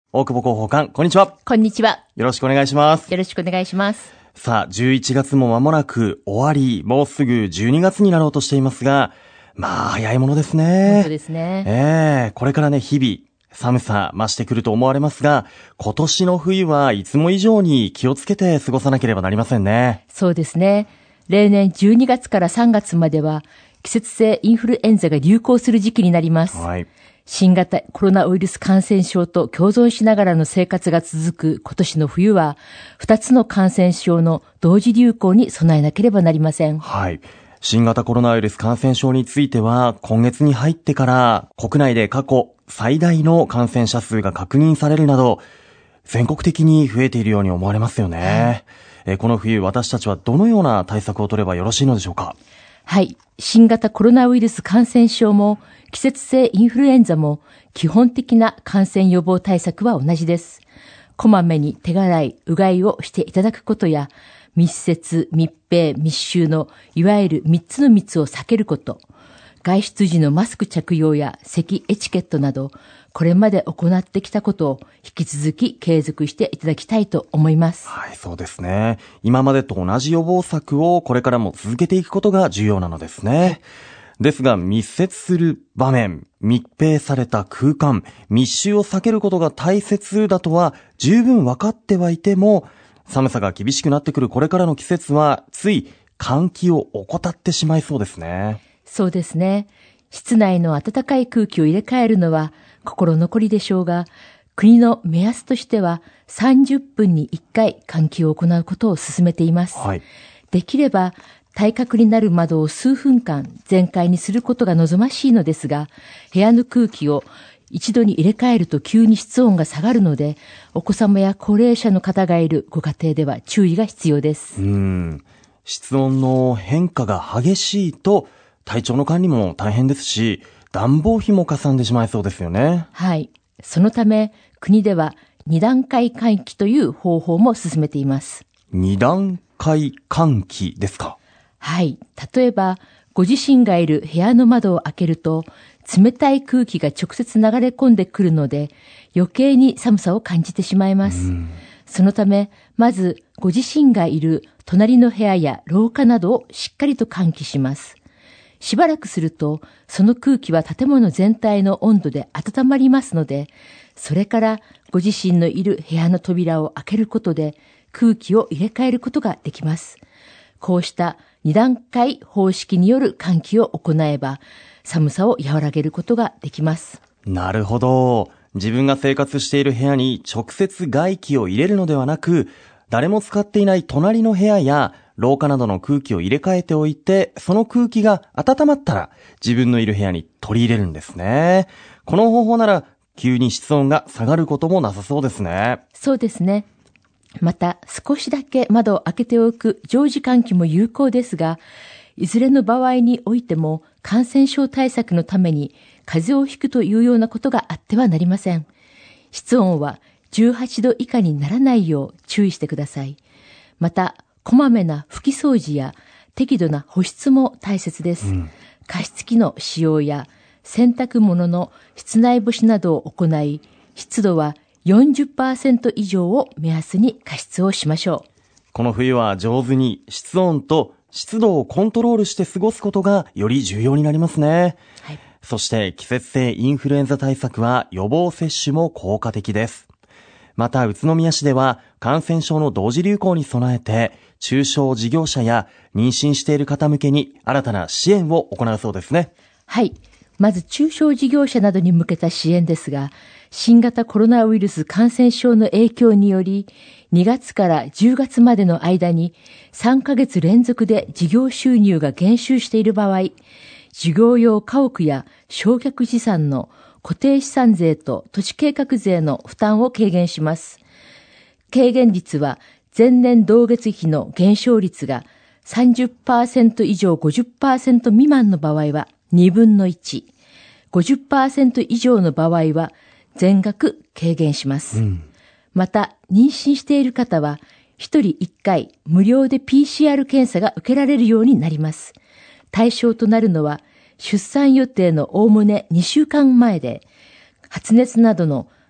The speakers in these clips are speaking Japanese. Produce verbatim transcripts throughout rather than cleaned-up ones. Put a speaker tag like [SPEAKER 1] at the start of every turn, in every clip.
[SPEAKER 1] 大久保広報官、こんにちは。
[SPEAKER 2] こんにちは。
[SPEAKER 1] よろしくお願いします。
[SPEAKER 2] よろしくお願いします。
[SPEAKER 1] さあ、じゅういちがつも間もなく終わり、もうすぐじゅうにがつになろうとしていますが、まあ、早いものですね。
[SPEAKER 2] 本当ですね。
[SPEAKER 1] ええー、これからね、日々、寒さ増してくると思われますが、今年の冬はいつも以上に気をつけて過ごさなければなりませんね。
[SPEAKER 2] そうですね。例年じゅうにがつからさんがつまでは、季節性インフルエンザが流行する時期になります。
[SPEAKER 1] はい。
[SPEAKER 2] 新型コロナウイルス感染症と共存しながらの生活が続く今年の冬は、二つの感染症の同時流行に備えなければなりません。
[SPEAKER 1] はい。新型コロナウイルス感染症については、今月に入ってから国内で過去最大の感染者数が確認されるなど、全国的に増えているように思われますよね。はい、えこの冬、私たちはどのような対策を取ればよろしいのでしょうか。
[SPEAKER 2] はい。新型コロナウイルス感染症も季節性インフルエンザも基本的な感染予防対策は同じです。こまめに手洗い、うがいをしていただくことや、密接、密閉、密集のいわゆるみっつの密を避けること、外出時のマスク着用や咳エチケットなど、これまで行ってきたことを引き続き継続していただきたいと思います。
[SPEAKER 1] はい、そうですね。今までと同じ予防策をこれからも続けていくことが重要なのですね。ですが、密接する場面、密閉された空間、密集を避けることが大切だとは十分分かってはいても、寒さが厳しくなってくるこれからの季節は、つい換気を怠ってしまいそうですね。
[SPEAKER 2] そうですね。室内の暖かい空気を入れ替えるのは心残りでしょうが、国の目安としてはさんじゅっぷんにいっかい換気を行うことを進めています。
[SPEAKER 1] はい。
[SPEAKER 2] できれば対角になる窓を数分間全開にすることが望ましいのですが、部屋の空気を一度に入れ替えると急に室温が下がるので、お子様や高齢者の方がいるご家庭では注意が必要です。
[SPEAKER 1] うーん。室温の変化が激しいと体調の管理も大変ですし、暖房費もかさんでしまいそうですよね。
[SPEAKER 2] はい。そのため、国ではに段階換気という方法も進めています。
[SPEAKER 1] に段階換気ですか？
[SPEAKER 2] はい。例えば、ご自身がいる部屋の窓を開けると、冷たい空気が直接流れ込んでくるので、余計に寒さを感じてしまいます。そのため、まず、ご自身がいる隣の部屋や廊下などをしっかりと換気します。しばらくすると、その空気は建物全体の温度で温まりますので、それからご自身のいる部屋の扉を開けることで空気を入れ替えることができます。こうしたに段階方式による換気を行えば、寒さを和らげることができます。
[SPEAKER 1] なるほど。自分が生活している部屋に直接外気を入れるのではなく、誰も使っていない隣の部屋や廊下などの空気を入れ替えておいて、その空気が温まったら自分のいる部屋に取り入れるんですね。この方法なら急に室温が下がることもなさそうですね。
[SPEAKER 2] そうですね。また少しだけ窓を開けておく常時換気も有効ですが、いずれの場合においても感染症対策のために風邪をひくというようなことがあってはなりません。室温はじゅうはちど以下にならないよう注意してください。また、こまめな拭き掃除や適度な保湿も大切です。うん、加湿器の使用や洗濯物の室内干しなどを行い、湿度は よんじゅっパーセント 以上を目安に加湿をしましょう。
[SPEAKER 1] この冬は上手に室温と湿度をコントロールして過ごすことがより重要になりますね。
[SPEAKER 2] はい、
[SPEAKER 1] そして季節性インフルエンザ対策は予防接種も効果的です。また宇都宮市では感染症の同時流行に備えて中小事業者や妊娠している方向けに新たな支援を行うそうですね。
[SPEAKER 2] はい。まず中小事業者などに向けた支援ですが、新型コロナウイルス感染症の影響によりにがつからじゅうがつまでの間にさんかげつ連続で事業収入が減収している場合、事業用家屋や償却資産の固定資産税と土地計画税の負担を軽減します。軽減率は前年同月比の減少率が さんじゅっパーセント 以上 ごじゅっパーセント 未満の場合はにぶんのいち、ごじゅっパーセント 以上の場合は全額軽減します。うん、また、妊娠している方はひとりいっかい無料で ピーシーアール 検査が受けられるようになります。対象となるのは出産予定のおおむねにしゅうかんまえで、発熱などの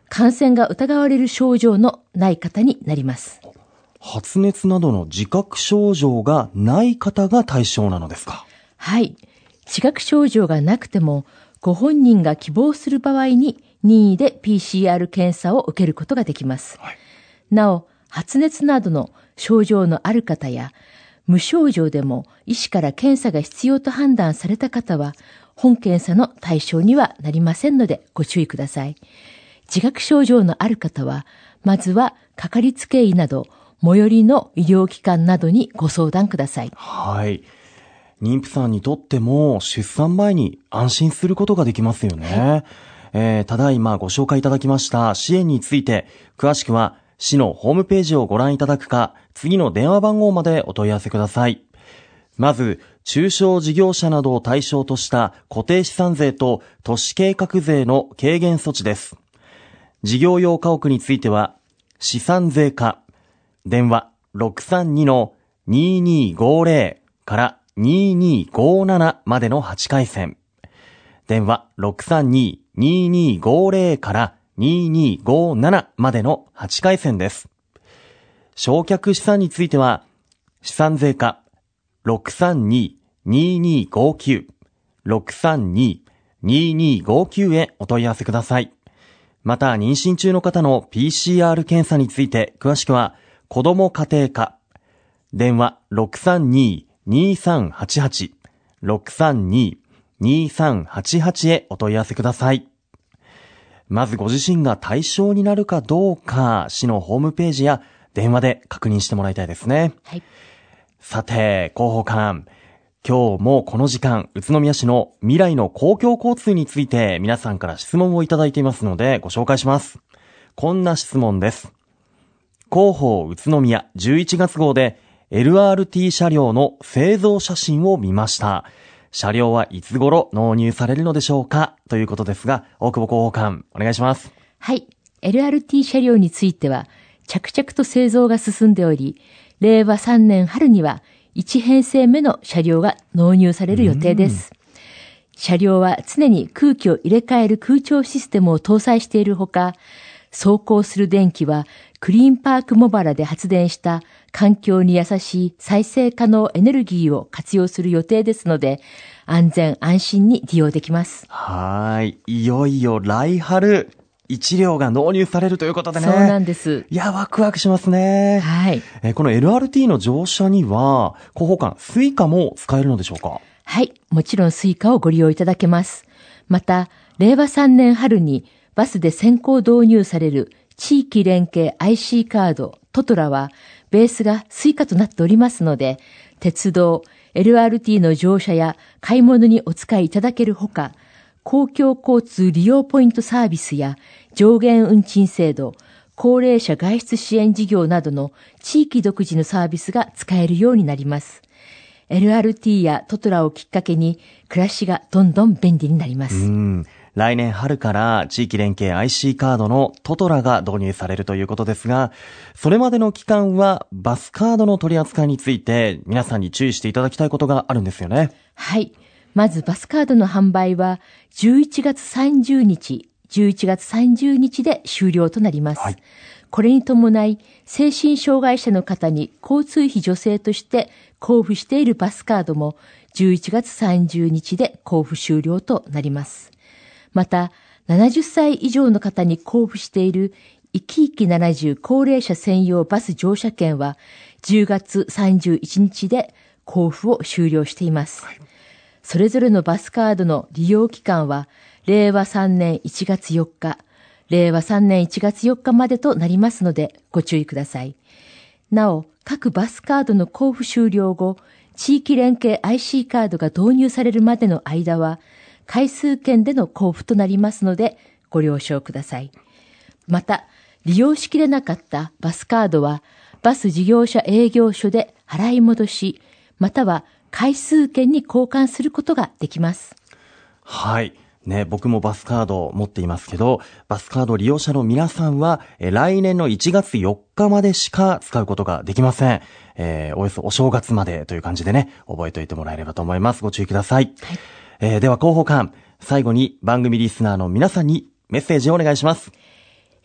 [SPEAKER 2] 感染が疑われる症状のない方になります。
[SPEAKER 1] 発熱などの自覚症状がない方が対象なのですか？
[SPEAKER 2] はい。自覚症状がなくても、ご本人が希望する場合に任意で ピーシーアール 検査を受けることができます。はい、なお、発熱などの症状のある方や、無症状でも医師から検査が必要と判断された方は、本検査の対象にはなりませんのでご注意ください。自覚症状のある方は、まずはかかりつけ医など、最寄りの医療機関などにご相談ください。
[SPEAKER 1] はい。妊婦さんにとっても出産前に安心することができますよね。はい、えー、ただいまご紹介いただきました支援について、詳しくは市のホームページをご覧いただくか、次の電話番号までお問い合わせください。まず、中小事業者などを対象とした固定資産税と都市計画税の軽減措置です。事業用家屋については、資産税課、電話 ろくさんにのにーにーごーぜろ からにーにーごーななまでのはちかいせん。電話 ろくさんに にーにーごーぜろ からにーにーごーななまでのはちかいせんです。償却資産については、資産税課ろくさんに にーにーごーきゅう、ろくさんに にーにーごーきゅう へお問い合わせください。また、妊娠中の方の ピーシーアール 検査について詳しくは、子ども家庭課、電話 ろくさんに にーさんはちはち、ろくさんに にーさんはちはち へお問い合わせください。まずご自身が対象になるかどうか、市のホームページや電話で確認してもらいたいですね。
[SPEAKER 2] はい。
[SPEAKER 1] さて、広報官、今日もこの時間、宇都宮市の未来の公共交通について皆さんから質問をいただいていますのでご紹介します。こんな質問です。広報宇都宮じゅういちがつ号で エルアールティー 車両の製造写真を見ました。車両はいつ頃納入されるのでしょうか、ということですが、大久保広報官、お願いします。
[SPEAKER 2] はい。エルアールティー 車両については、着々と製造が進んでおり、れいわさんねん春にはいちへんせいめの車両が納入される予定です。車両は常に空気を入れ替える空調システムを搭載しているほか、走行する電気はクリーンパークモバラで発電した環境に優しい再生可能エネルギーを活用する予定ですので、安全安心に利用できます。
[SPEAKER 1] はい。いよいよ来春、一両が納入されるということでね。
[SPEAKER 2] そうなんです。
[SPEAKER 1] いや、ワクワクしますね。
[SPEAKER 2] はい。
[SPEAKER 1] えこの エルアールティー の乗車には、広報官、スイカも使えるのでしょうか？
[SPEAKER 2] はい。もちろんスイカをご利用いただけます。また、れいわさんねん春にバスで先行導入される地域連携 アイシー カードトトラは、ベースがスイカとなっておりますので、鉄道、エルアールティー の乗車や買い物にお使いいただけるほか、公共交通利用ポイントサービスや上限運賃制度、高齢者外出支援事業などの地域独自のサービスが使えるようになります。エルアールティー やトトラをきっかけに暮らしがどんどん便利になります。
[SPEAKER 1] うん。来年春から地域連携 アイシー カードのトトラが導入されるということですが、それまでの期間はバスカードの取り扱いについて皆さんに注意していただきたいことがあるんですよね。
[SPEAKER 2] はい。まずバスカードの販売はじゅういちがつさんじゅうにち、じゅういちがつさんじゅうにちで終了となります。はい、これに伴い、精神障害者の方に交通費助成として交付しているバスカードもじゅういちがつさんじゅうにちで交付終了となります。また、ななじゅっさい以上の方に交付しているいきいきななじゅう高齢者専用バス乗車券はじゅうがつさんじゅういちにちで交付を終了しています。はい、それぞれのバスカードの利用期間はれいわさんねんいちがつよっか、れいわさんねんいちがつよっかまでとなりますのでご注意ください。なお、各バスカードの交付終了後、地域連携 アイシー カードが導入されるまでの間は、回数券での交付となりますのでご了承ください。また、利用しきれなかったバスカードは、バス事業者営業所で払い戻し、または回数券に交換することができます。
[SPEAKER 1] はい。ね、僕もバスカードを持っていますけど、バスカード利用者の皆さんは、え来年のいちがつよっかまでしか使うことができません。えー、およそお正月までという感じでね、覚えておいてもらえればと思います。ご注意ください。はい、えー、では広報官、最後に番組リスナーの皆さんにメッセージをお願いします。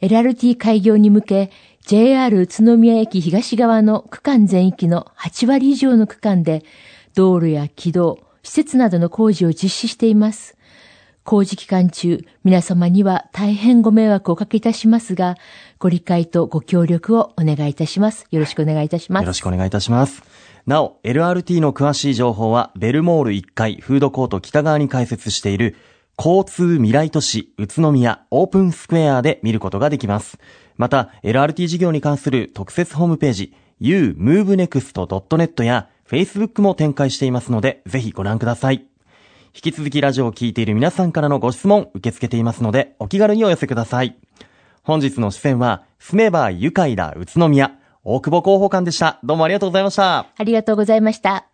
[SPEAKER 2] エルアールティー 開業に向け、ジェイアール 宇都宮駅東側の区間全域のはちわり以上の区間で、道路や軌道、施設などの工事を実施しています。工事期間中、皆様には大変ご迷惑をおかけいたしますが、ご理解とご協力をお願いいたします。よろしくお願いいたします。
[SPEAKER 1] よろしくお願いいたします。なお、エルアールティー の詳しい情報は、ベルモールいっかいフードコート北側に開設している、交通未来都市宇都宮オープンスクエアで見ることができます。また、エルアールティー 事業に関する特設ホームページ、ユームーブネクストドットネット や Facebook も展開していますので、ぜひご覧ください。引き続きラジオを聞いている皆さんからのご質問受け付けていますので、お気軽にお寄せください。本日の出演は、住めば愉快だ宇都宮、大久保広報官でした。どうもありがとうございました。
[SPEAKER 2] ありがとうございました。